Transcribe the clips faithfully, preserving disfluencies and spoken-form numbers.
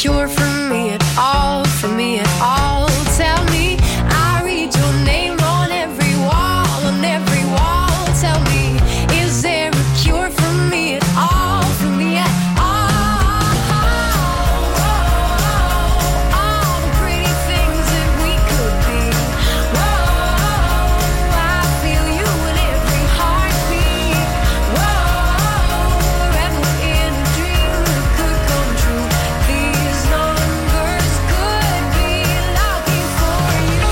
cure for me at all, for me at all? Tell me, I read your name on every wall, on every wall. Tell me, is there a cure for me at all, for me at all? All the pretty things that we could be. Whoa, I feel you in every heartbeat. Whoa, forever in a dream that could come true. These numbers could be lucky for you.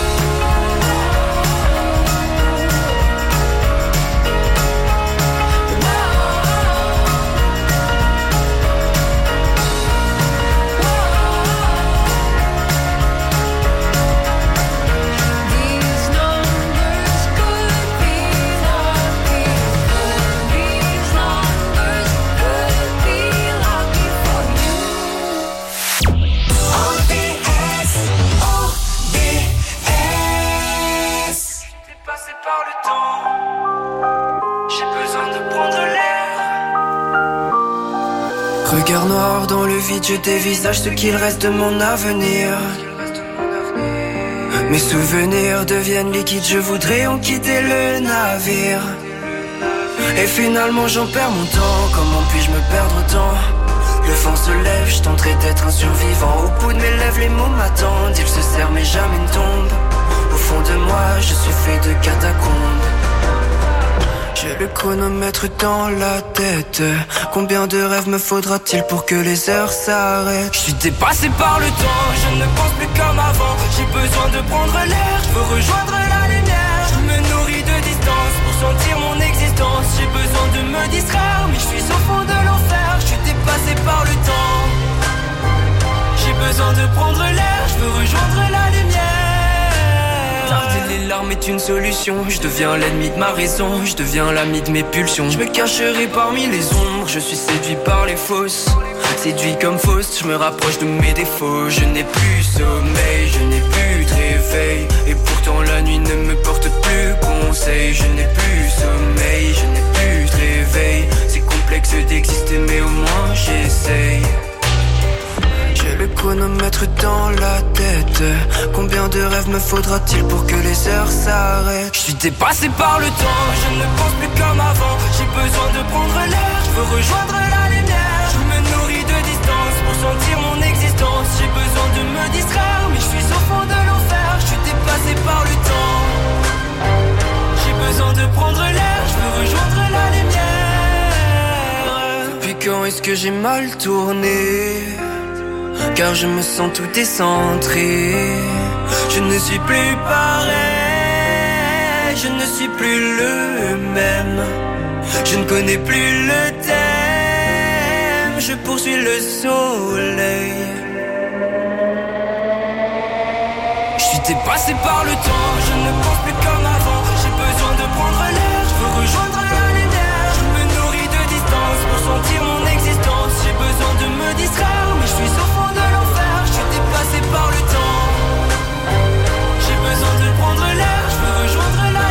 These numbers could be lucky. These numbers could be lucky for you. O D S, O D S. J'étais passé par le temps, j'ai besoin de prendre l'air. Regard noir dans le vide, je dévisage ce qu'il reste de mon avenir. Mes souvenirs deviennent liquides, je voudrais en quitter le navire. Et finalement j'en perds mon temps, comment puis-je me perdre autant? Le vent se lève, je tenterai d'être un survivant. Au bout de mes lèvres les mots m'attendent, ils se serrent mais jamais ne tombent. Au fond de moi je suis fait de catacombes. J'ai le chronomètre dans la tête. Combien de rêves me faudra-t-il pour que les heures s'arrêtent? Je suis dépassé par le temps, je ne pense plus comme avant. J'ai besoin de prendre l'air, je veux rejoindre la lumière. Je me nourris de distance pour sentir mon existence. J'ai besoin de me distraire, mais je suis au fond de l'enfer. Je suis dépassé par le temps. J'ai besoin de prendre l'air, je veux rejoindre la lumière. Tarder les larmes est une solution. Je deviens l'ennemi de ma raison, je deviens l'ami de mes pulsions. Je me cacherai parmi les ombres, je suis séduit par les fausses. Séduit comme fausse, je me rapproche de mes défauts. Je n'ai plus sommeil, je n'ai plus de réveil. Et pourtant la nuit ne me porte plus conseil. Je n'ai plus sommeil, je n'ai plus de réveil. C'est complexe d'exister mais au moins j'essaye. J'ai le chronomètre dans la tête. Combien de rêves me faudra-t-il pour que les heures s'arrêtent? Je suis dépassé par le temps, je ne pense plus comme avant. J'ai besoin de prendre l'air, je veux rejoindre la lumière. Je me nourris de distance pour sentir mon existence. J'ai besoin de me distraire, mais je suis au fond de l'enfer. Je suis dépassé par le temps. J'ai besoin de prendre l'air, je veux rejoindre la lumière. Depuis quand est-ce que j'ai mal tourné? Car je me sens tout décentré. Je ne suis plus pareil, je ne suis plus le même. Je ne connais plus le thème, je poursuis le soleil. Je suis dépassé par le temps, je ne pense plus comme avant. J'ai besoin de prendre l'air, je veux rejoindre la lumière. Je me nourris de distance pour sentir mon existence. J'ai besoin de me distraire, mais je suis au fond de l'enfer. Je suis dépassé par le temps. J'ai besoin de prendre l'air, je veux rejoindre la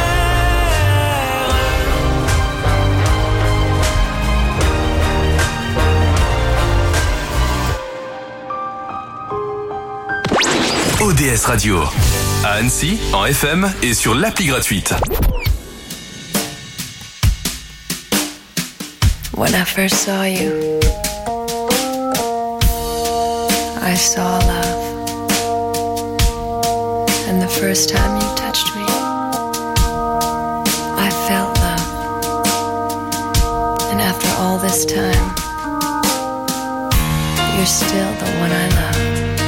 lumière. O D S Radio, à Annecy, en F M et sur l'appli gratuite. When I first saw you, I saw love. And the first time you touched me, I felt love. And after all this time, you're still the one I love.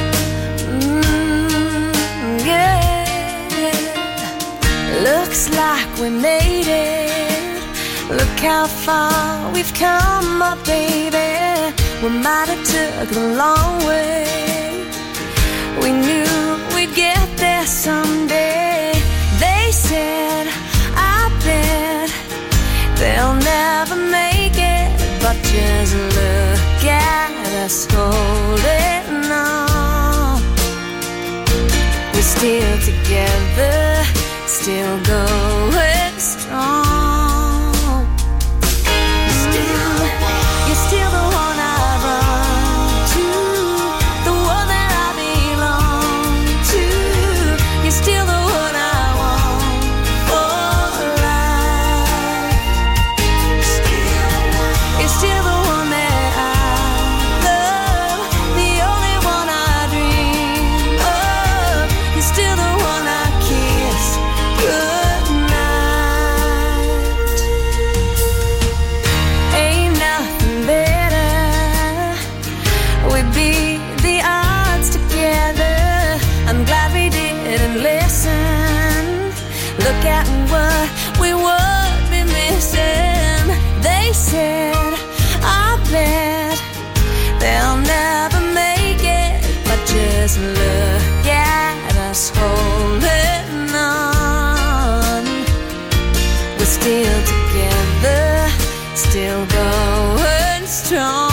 Mm, yeah. Looks like we made it. Look how far we've come, my baby. We might have took a long way. We knew we'd get there someday. They said, I bet they'll never make it. But just look at us holding on. We're still together, still going strong. Still, you're still the one I run to Look at what we would be missing. They said, I bet they'll never make it, but just look at us holding on. We're still together, still going strong.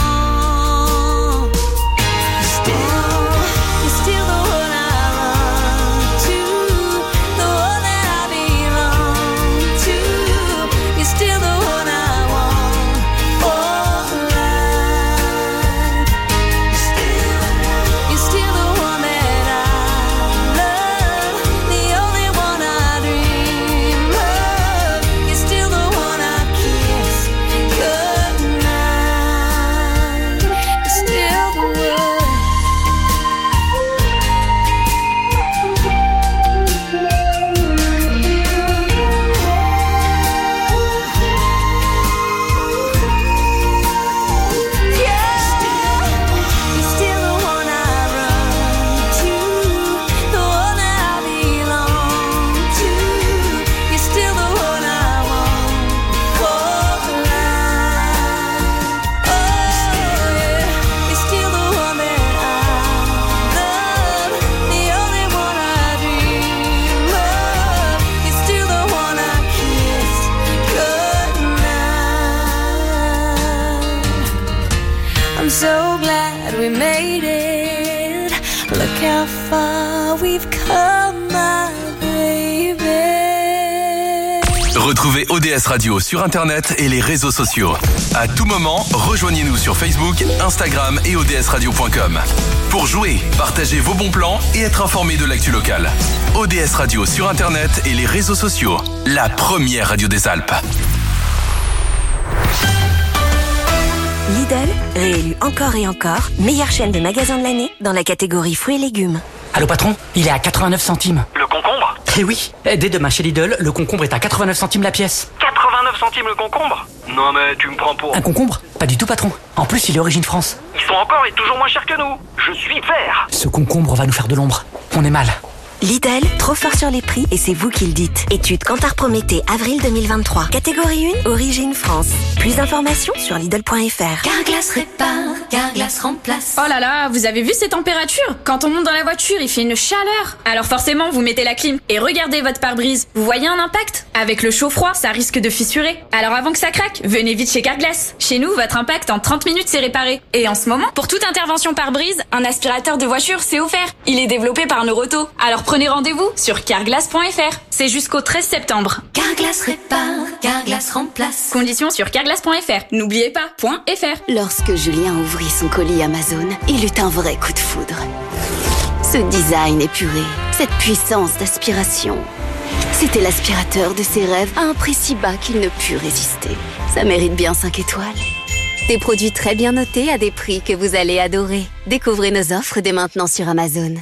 I'm so glad we made it. Look how far we've come, my baby. Retrouvez O D S Radio sur Internet et les réseaux sociaux. À tout moment, rejoignez-nous sur Facebook, Instagram et O D S radio point com. Pour jouer, partager vos bons plans et être informé de l'actu locale. O D S Radio sur Internet et les réseaux sociaux. La première radio des Alpes. Lidl, réélu encore et encore, meilleure chaîne de magasins de l'année dans la catégorie fruits et légumes. Allô patron, il est à quatre-vingt-neuf centimes. Le concombre ? Eh oui, dès demain chez Lidl, le concombre est à quatre-vingt-neuf centimes la pièce. quatre-vingt-neuf centimes le concombre ? Non mais tu me prends pour... Un concombre ? Pas du tout patron. En plus, il est origine France. Ils sont encore et toujours moins chers que nous. Je suis vert. Ce concombre va nous faire de l'ombre. On est mal. Lidl, trop fort sur les prix et c'est vous qui le dites. Étude Kantar Prométhée, avril deux mille vingt-trois. Catégorie un, origine France. Plus d'informations sur Lidl point F R. Carglass répare, Carglass remplace. Oh là là, vous avez vu ces températures ? Quand on monte dans la voiture, il fait une chaleur. Alors forcément, vous mettez la clim et regardez votre pare-brise. Vous voyez un impact ? Avec le chaud-froid, ça risque de fissurer. Alors avant que ça craque, venez vite chez Carglass. Chez nous, votre impact en trente minutes, c'est réparé. Et en ce moment, pour toute intervention pare-brise, un aspirateur de voiture, c'est offert. Il est développé par Neuroto. Alors prenez rendez-vous sur carglass point F R. C'est jusqu'au treize septembre. Carglass répare, Carglass remplace. Conditions sur carglass point F R. N'oubliez pas, .fr. Lorsque Julien ouvrit son colis Amazon, il eut un vrai coup de foudre. Ce design épuré, cette puissance d'aspiration. C'était l'aspirateur de ses rêves à un prix si bas qu'il ne put résister. Ça mérite bien cinq étoiles. Des produits très bien notés à des prix que vous allez adorer. Découvrez nos offres dès maintenant sur Amazon.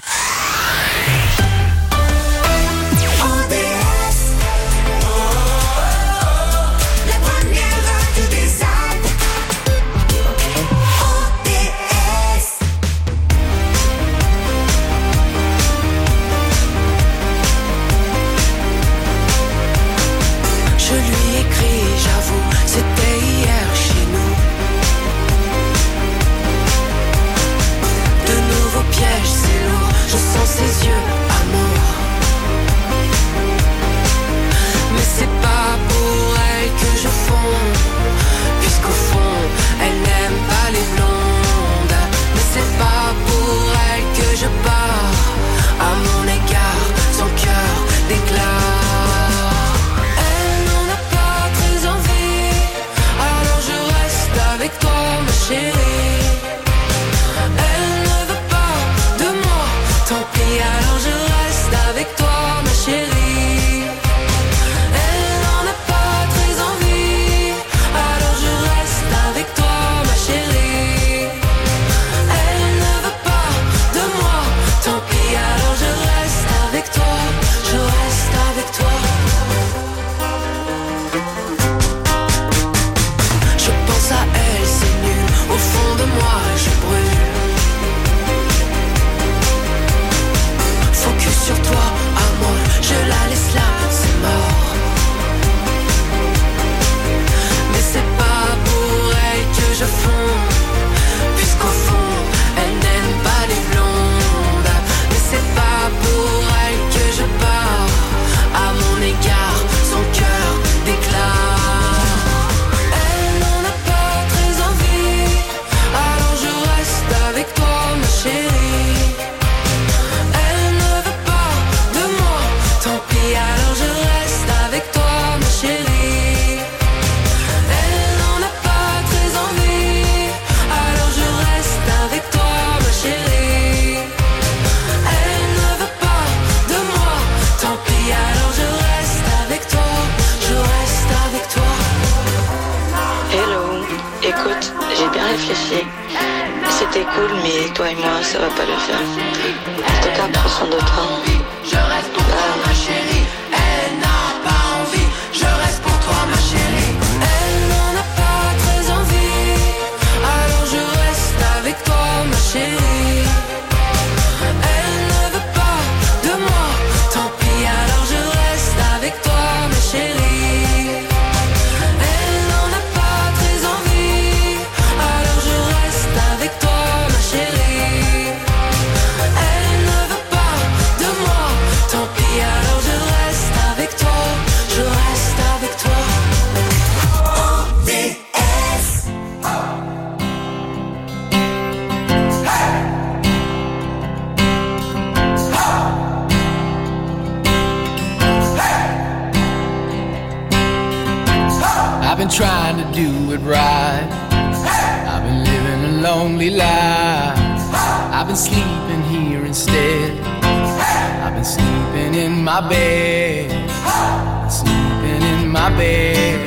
Ses yeux, amour. Mais c'est pas pour elle que je fonds, puisqu'au fond, elle n'aime pas les blondes. Mais c'est pas pour elle que je pars, à mon égard, son cœur déclare. Elle n'en a pas très envie, alors je reste avec toi, ma chérie. Elle ne veut pas de moi, tant pis, alors je aussi. C'était cool, mais toi et moi, ça va pas le faire. En tout cas, prends soin de toi. Je reste pour toi, ma chérie. Elle n'a pas envie. Je reste pour toi, ma chérie. Elle n'en a pas très envie. Alors je reste avec toi, ma chérie. Elle ne veut pas de moi. Tant pis, alors je reste avec toi, ma chérie. Elle n'en a pas très envie. Alors je reste avec toi, ma chérie. Elle ne veut pas de moi. Tant pis, alors je reste avec toi. Je reste avec toi. O D S. I've been trying to do it right. I've been living a lonely life. I've been sleeping here instead. I've been sleeping in my bed. I've been sleeping in my bed.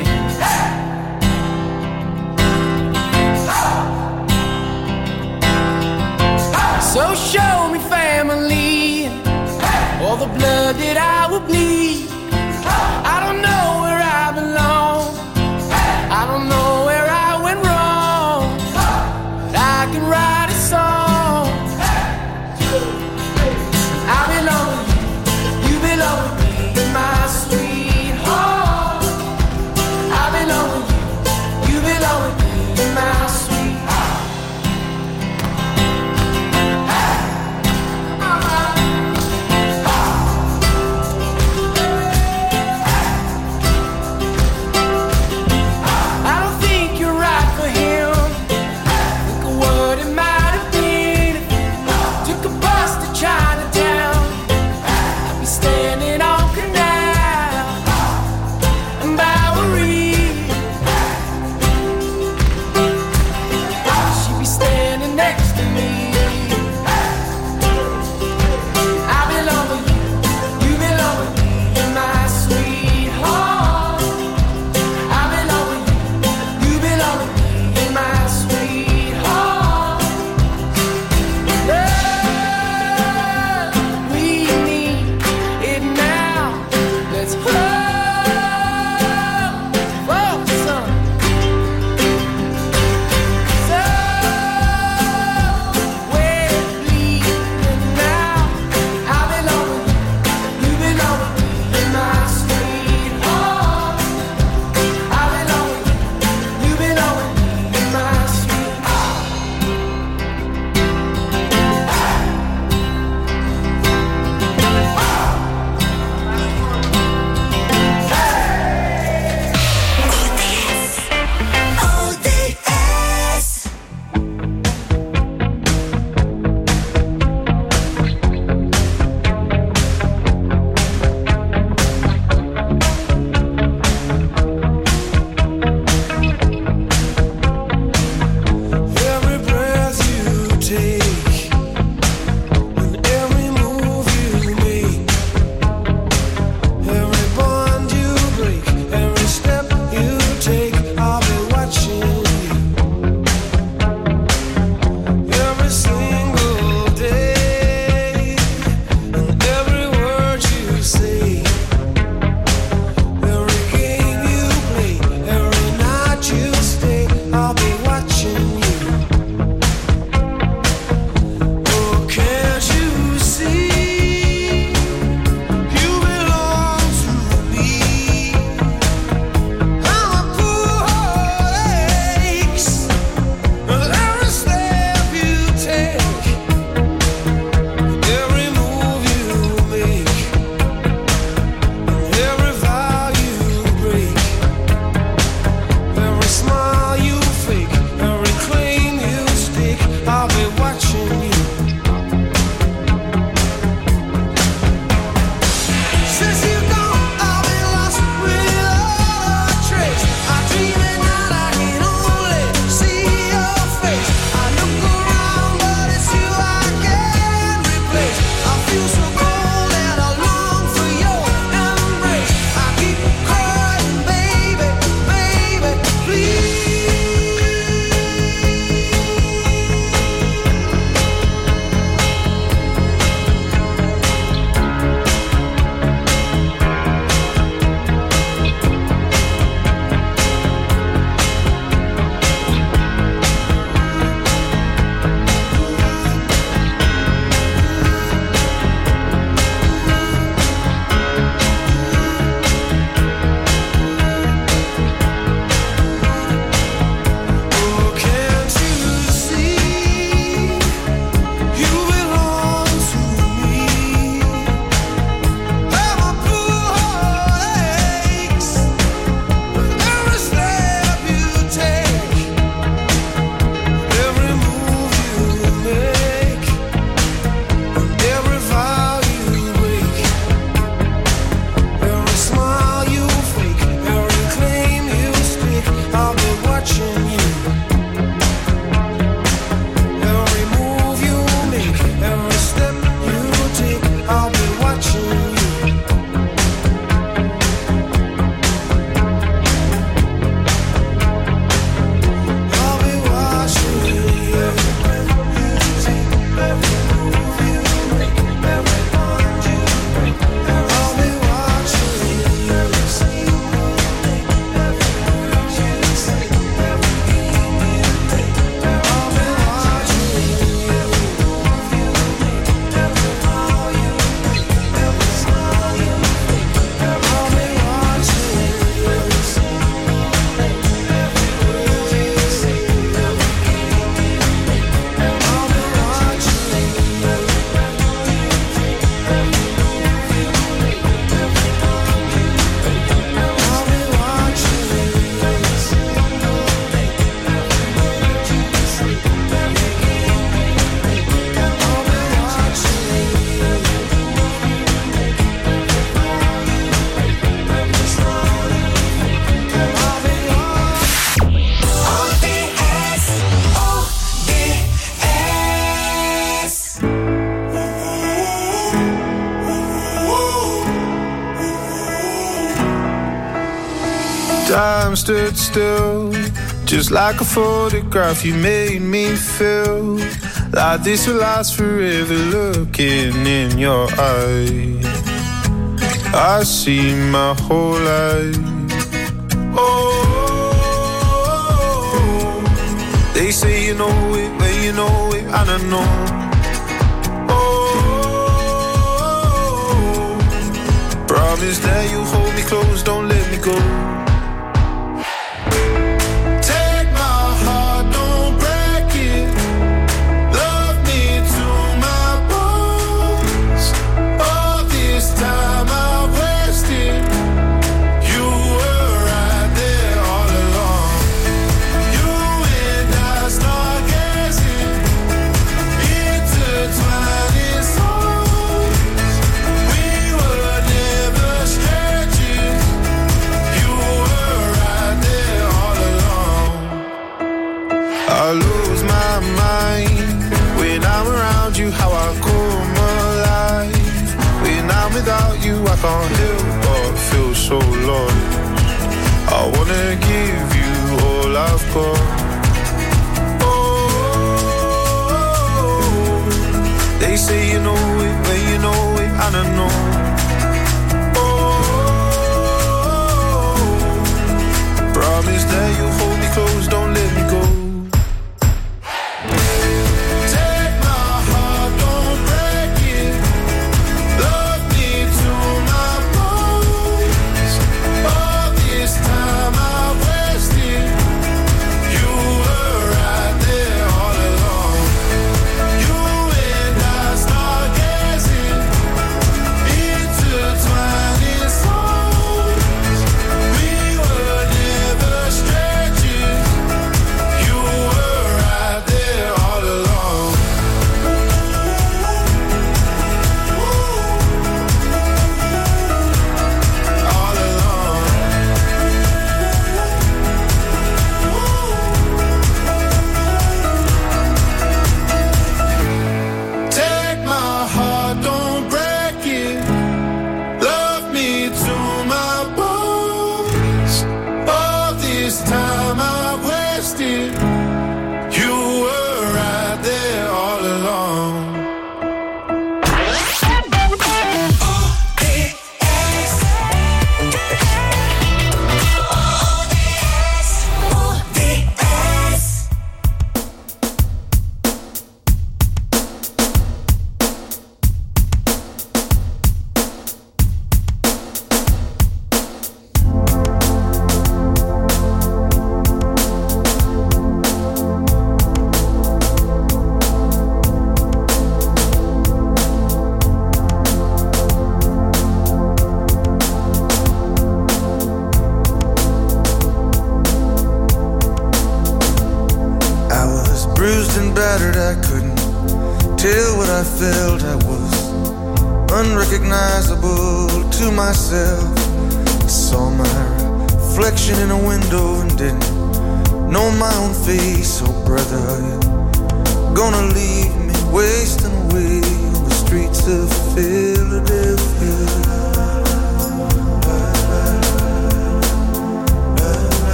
So show me family, all the blood that I will bleed. I don't know where I belong. I don't know where I went wrong. But I can write a song. I belong with you, you belong with me, you're my sweetheart. I belong with you, you belong with me, you're my sweetheart. Time stood still, just like a photograph. You made me feel like this will last forever. Looking in your eyes, I see my whole life. Oh, they say you know it, but you know it, and I know. Oh, promise that you hold me close, don't let me go. I lose my mind when I'm around you, how I come alive. When I'm without you, I can't help but feel so lost. I wanna give you all I've got. Oh, they say you know it, but you know it, and I know. Oh, promise that you'll hold me close, don't let me go.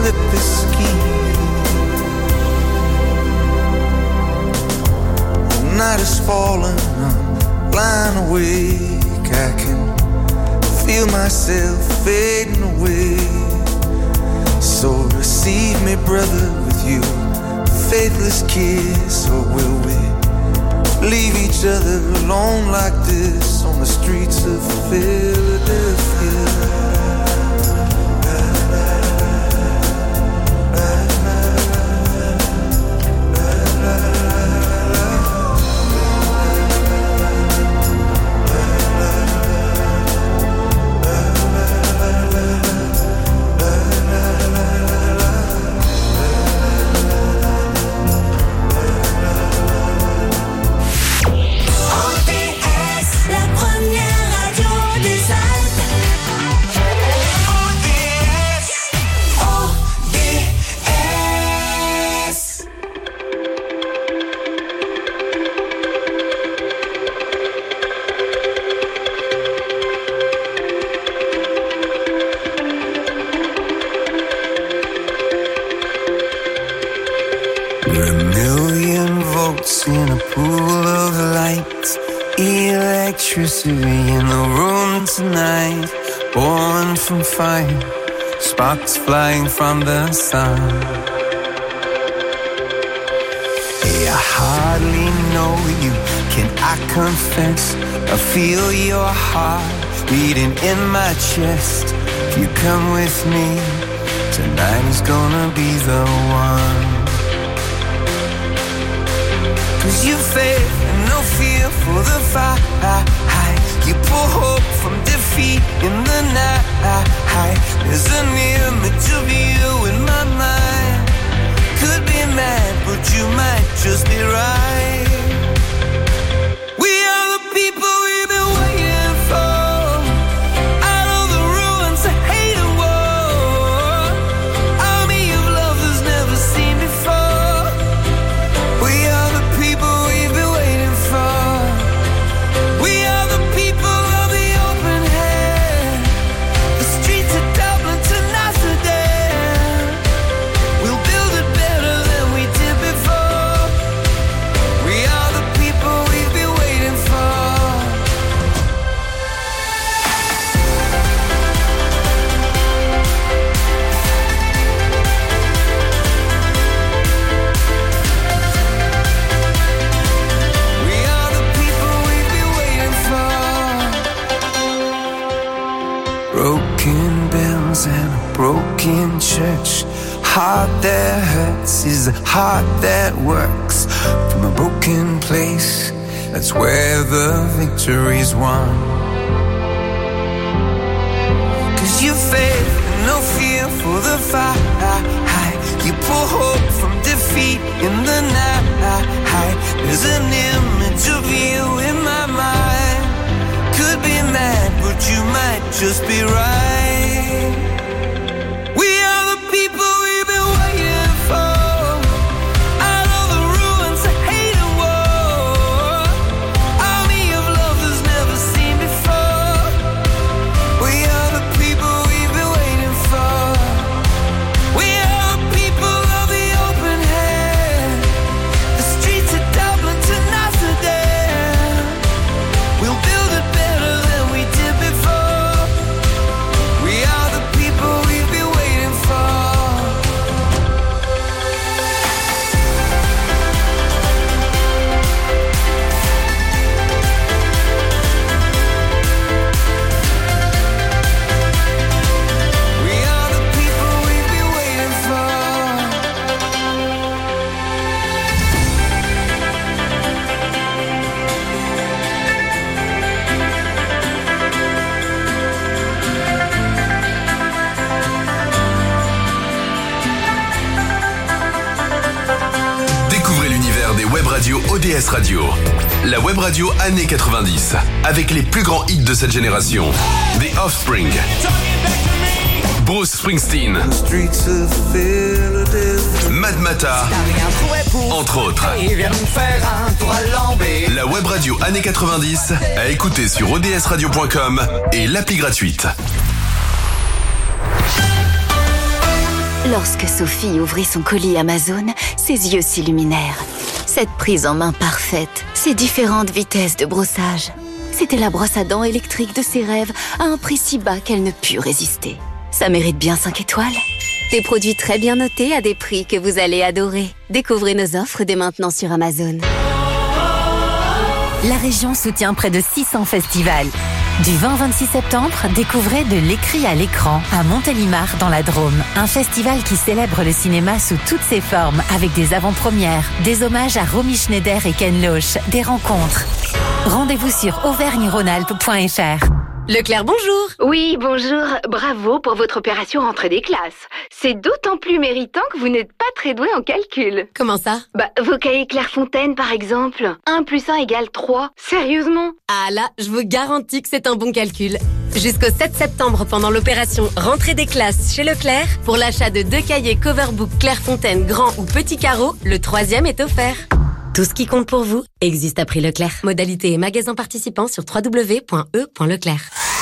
flip this key. The night is falling, I'm blind awake. I can feel myself fading away. So receive me, brother, with you faithless kiss, or will we leave each other alone like this on the streets of Philadelphia? In the room tonight, born from fire, sparks flying from the sun. Hey, I hardly know you, can I confess? I feel your heart beating in my chest. If you come with me, tonight is gonna be the one. Cause you faith and no fear for the fight. You pull hope from defeat in the night. There's an image of you in my mind. Could be mad, but you might just be right. We are the people we've been waiting for. Out of the ruins of hate and war, army of love that's never seen before. We are the people we've been waiting for. We are the people of the open hand. The streets of Dublin to Amsterdam. We'll build it better than we did before. We are the people we've been waiting for. We are the people we've been waiting for. Broken bells and a broken church. Heart that hurts is a heart that works. From a broken place, that's where the victory's won. Cause you faith and no fear for the fight. You pull hope from defeat in the night. There's an image of you in my mind. Could be mad, but you might just be right. We are the people we've been waiting for. Out of the ruins of hate and war, army of love that's never seen before. We are the people we've been waiting for. We are the people of the open hand. The streets of Dublin to Amsterdam. We'll build it better than we did before. We are the people we've been waiting for. We are the people we've been waiting for. Découvrez l'univers des web radios O D S Radio. La web radio années quatre-vingt-dix, avec les plus grands hits de cette génération. The Offspring, Bruce Springsteen, Streets of Philadelphia. Mad Mata, entre autres. La web radio années quatre-vingt-dix, à écouter sur O D S radio point com et l'appli gratuite. Lorsque Sophie ouvrit son colis Amazon, ses yeux s'illuminèrent. Cette prise en main parfaite, ces différentes vitesses de brossage. C'était la brosse à dents électrique de ses rêves à un prix si bas qu'elle ne put résister. Ça mérite bien cinq étoiles. Des produits très bien notés à des prix que vous allez adorer. Découvrez nos offres dès maintenant sur Amazon. La région soutient près de six cents festivals. Du vingt au vingt-six septembre, découvrez de l'écrit à l'écran à Montélimar dans la Drôme. Un festival qui célèbre le cinéma sous toutes ses formes avec des avant-premières, des hommages à Romy Schneider et Ken Loach, des rencontres. Rendez-vous sur auvergne rhône alpes point f r. Leclerc, bonjour. Oui, bonjour. Bravo pour votre opération rentrée des classes. C'est d'autant plus méritant que vous n'êtes pas très doué en calcul. Comment ça? Bah, vos cahiers Clairefontaine, par exemple. un plus un égale trois. Sérieusement? Ah là, je vous garantis que c'est un bon calcul. Jusqu'au sept septembre, pendant l'opération rentrée des classes chez Leclerc, pour l'achat de deux cahiers Coverbook Clairefontaine grand ou petit carreau, le troisième est offert. Tout ce qui compte pour vous existe à prix Leclerc. Modalité et magasin participant sur w w w point e point leclerc.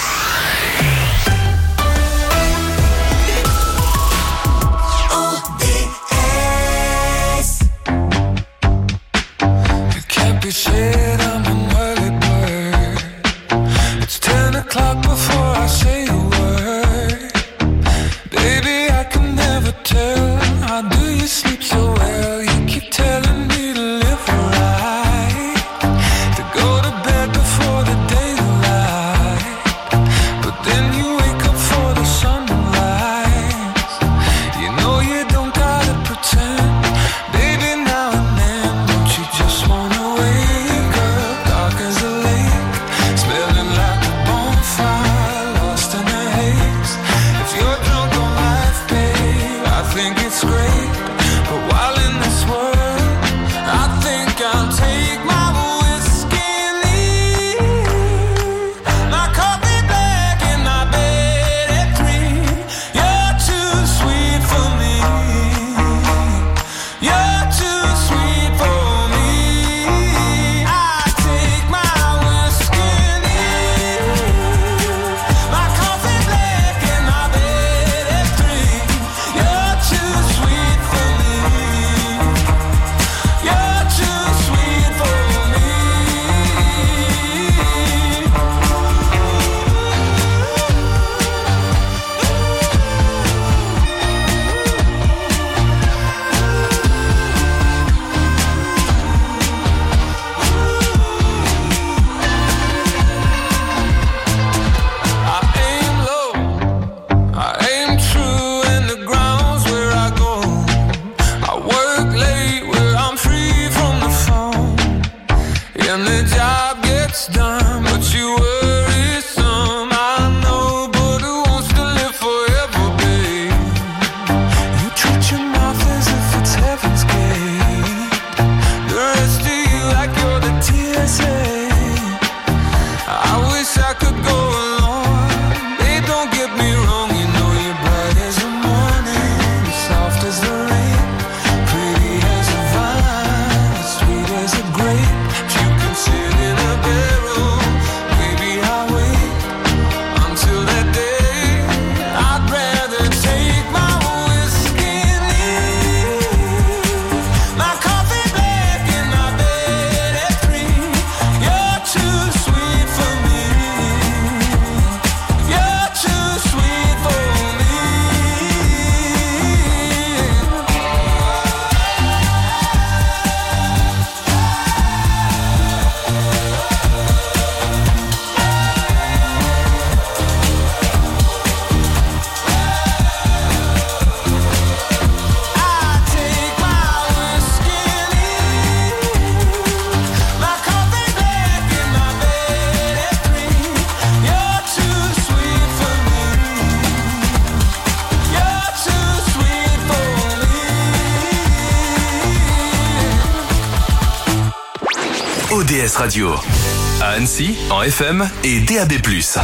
O D S Radio. À Annecy, en F M et D A B plus.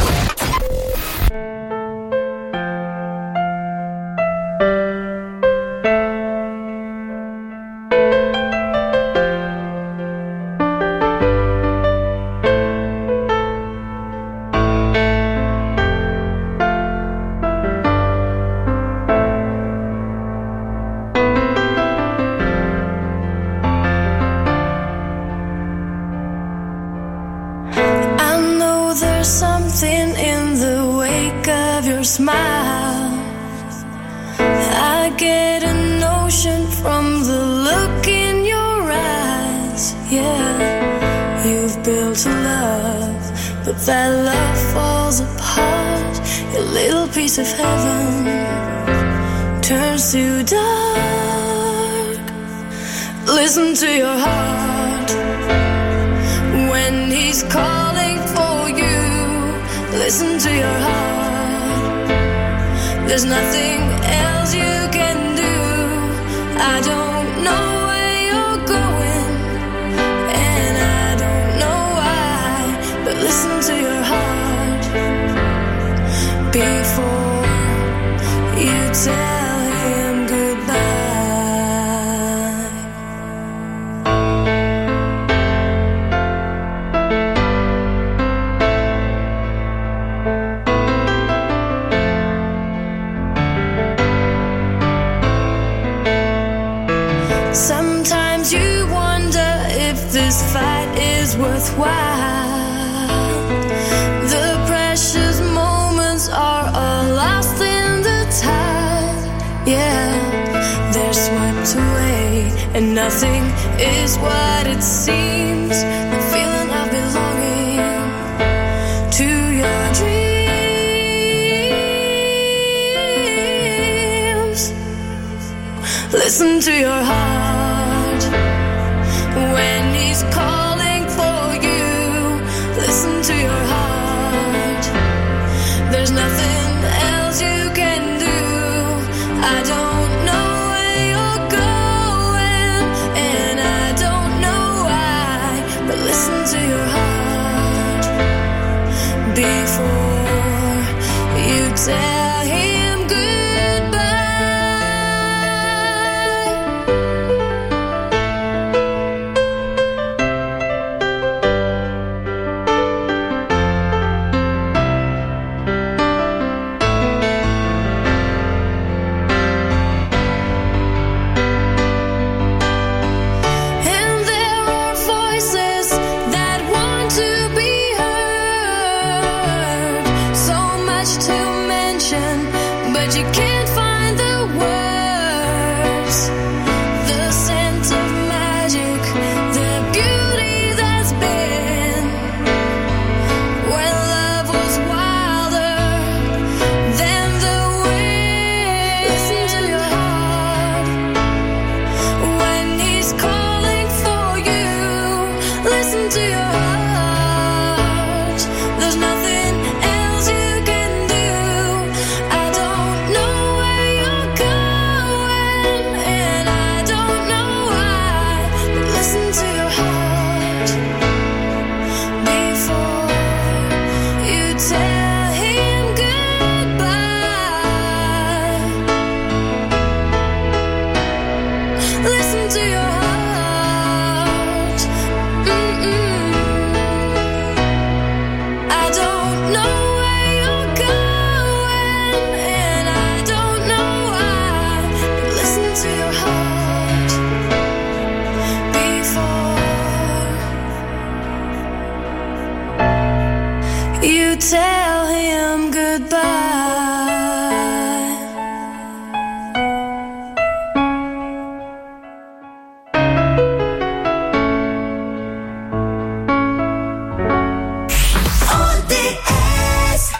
smile. I get a notion from the look in your eyes. Yeah, you've built a love, but that love falls apart. Your little piece of heaven turns to dark. Listen to your heart when he's calling for you. Listen to your heart. There's nothing else you can do. I don't know where you're going, and I don't know why, but listen to your heart before you tell him goodbye. Sometimes you wonder if this fight is worthwhile. The precious moments are all lost in the tide. Yeah, they're swept away, and nothing is what it seems. The feeling of belonging to your dreams. Listen to your heart when he's calling for you. Listen to your heart. There's nothing else you can do. I don't know where you're going, and I don't know why, but listen to your heart before you tell him goodbye. And there are voices that want to be heard. So much to mention, but you can't find the words. The scent of magic, the beauty that's been when love was wilder than the wind. Listen to your heart when he's calling for you. Listen to your heart. There's nothing else you can do. I don't know where you're going, and I don't know why, but listen to your heart before you tell him goodbye. Listen to your heart. Mm-mm. I don't know where you're going, and I don't know why, but listen to your heart before you tell him goodbye. O D S.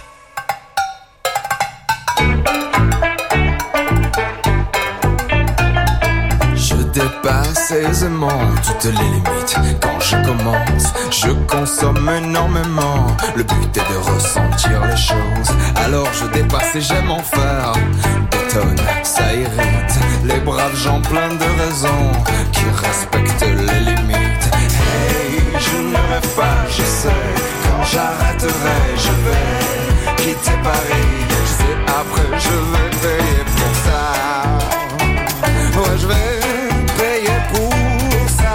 Je dépasse aisément toutes les limites. Quand je commence, je consomme énormément. Le but est de ressentir les choses. Alors je dépasse et j'aime en faire des tonnes. Ça irrite les braves gens pleins de raisons qui respectent les limites. Hey, je ne rêve pas, je sais. Quand j'arrêterai, je vais quitter Paris. Je sais après je vais payer pour ça. Ouais, je vais payer pour ça.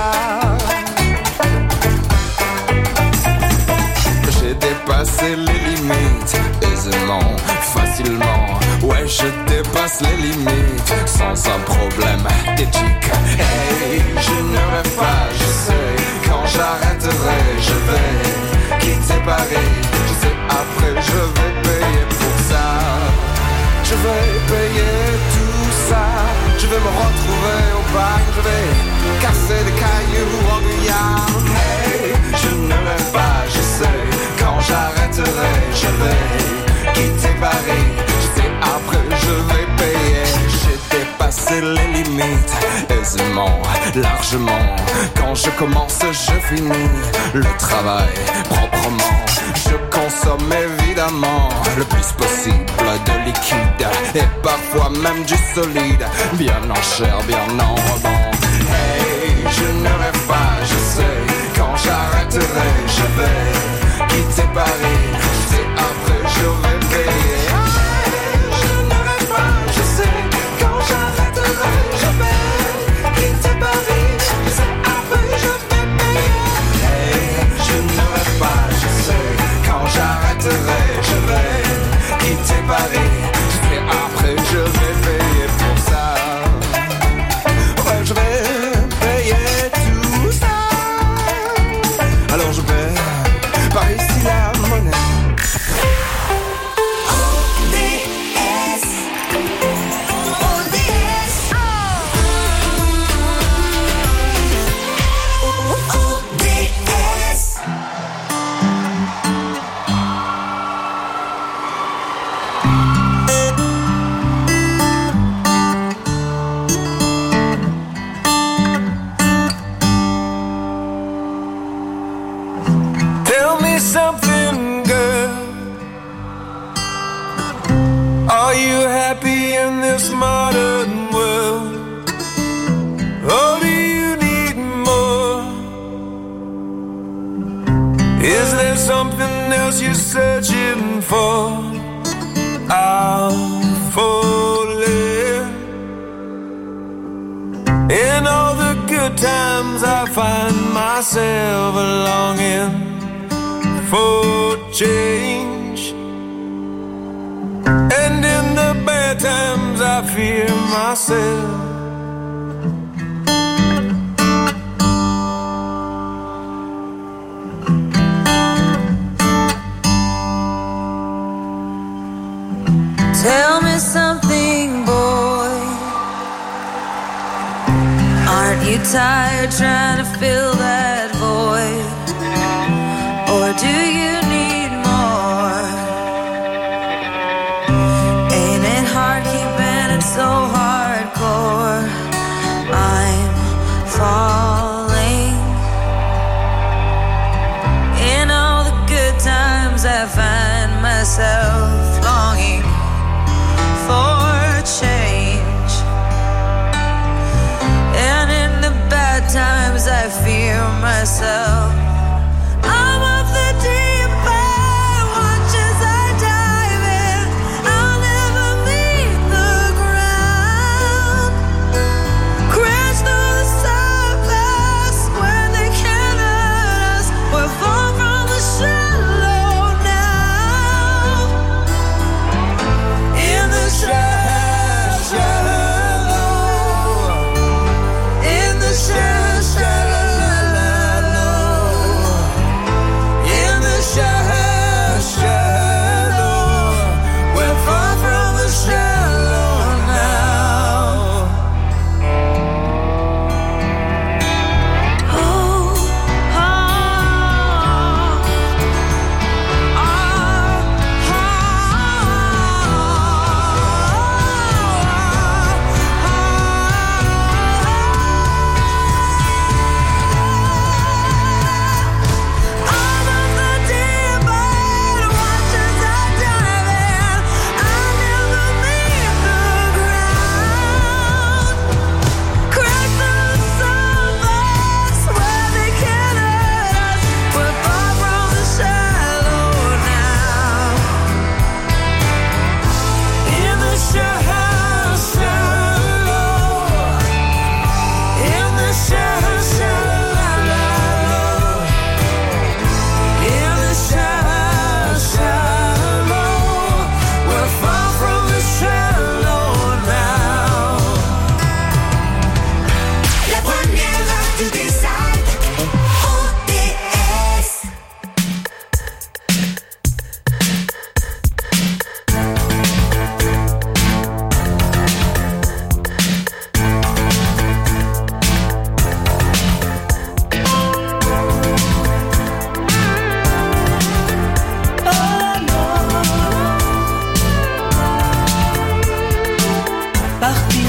J'ai dépassé les limites aisément, facilement. Ouais, je dépasse les limites sans un problème d'éthique. Hey, je ne rêve pas, je sais. Quand j'arrêterai, je vais quitter Paris. Je sais après, je vais payer pour ça. vais payer tout ça. Je vais me retrouver au bac, je vais casser des cailloux en Guyane. Hey, je ne rêve pas, je sais, quand j'arrêterai, je vais quitter Paris. Je sais, après je vais payer. J'ai dépassé les limites, aisément, largement. Quand je commence, je finis le travail proprement. Je consomme évidemment le plus possible de liquide et parfois même du solide, bien en chair, bien en rebond. Hey, je ne rêve pas, je sais, quand j'arrêterai, je vais quitter Paris. Je sais, après je vais payer. Hey, je ne rêve pas, je sais, quand j'arrêterai, je vais quitter Paris. Je sais, après je vais payer. Hey, je ne rêve pas, je sais, quand j'arrêterai, je vais quitter Paris. Je sais, après je vais payer pour ça. Ouais, je vais payer tout ça. Alors je vais par ici la monnaie. Tell me something, girl. Are you happy in this modern world? Or do you need more? Is there something else you're searching for? I'm falling. In all the good times I find myself longing for change, and in the bad times I fear myself. Tell me something, boy. Aren't you tired trying to fill that void? Or do you need more? Ain't it hard keeping it so hardcore? I'm falling. In all the good times I find myself longing for change, and in the bad times I fear myself. I'm of the deep end, watch as I dive in. I'll never meet the ground. Crash through the surface where they can't hurt us. We're far from the shallow now. In the shallow, shallow, in the shallow, shallow.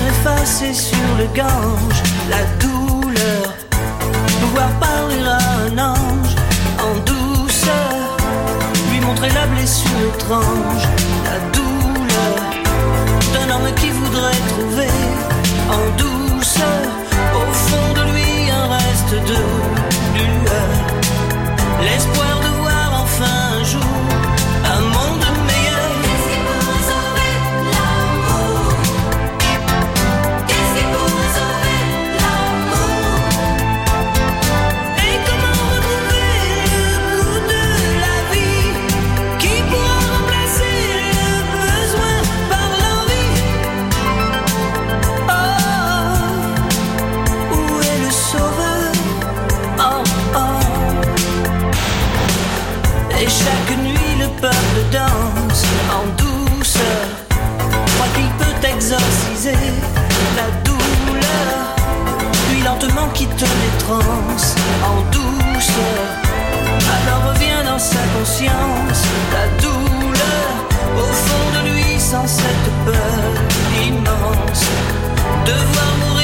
effacée sur le Gange. La douleur, pouvoir parler à un ange en douceur, lui montrer la blessure étrange. La douleur d'un homme qui voudrait trouver en douceur au fond de lui un reste de lueur, l'espoir de voir enfin un jour un monde meilleur. Qu'est-ce qui pourrait sauver l'amour? Qu'est-ce qui pourrait sauver l'amour? Et comment retrouver le goût de la vie qui pourra remplacer le besoin par l'envie? Oh, où est le sauveur? Oh, oh. Et chaque nuit le peuple danse en douceur, croit qu'il peut exorciser la douleur, puis lentement quitte les transes en douceur. Alors revient dans sa conscience la douleur, au fond de lui sans cette peur immense de voir mourir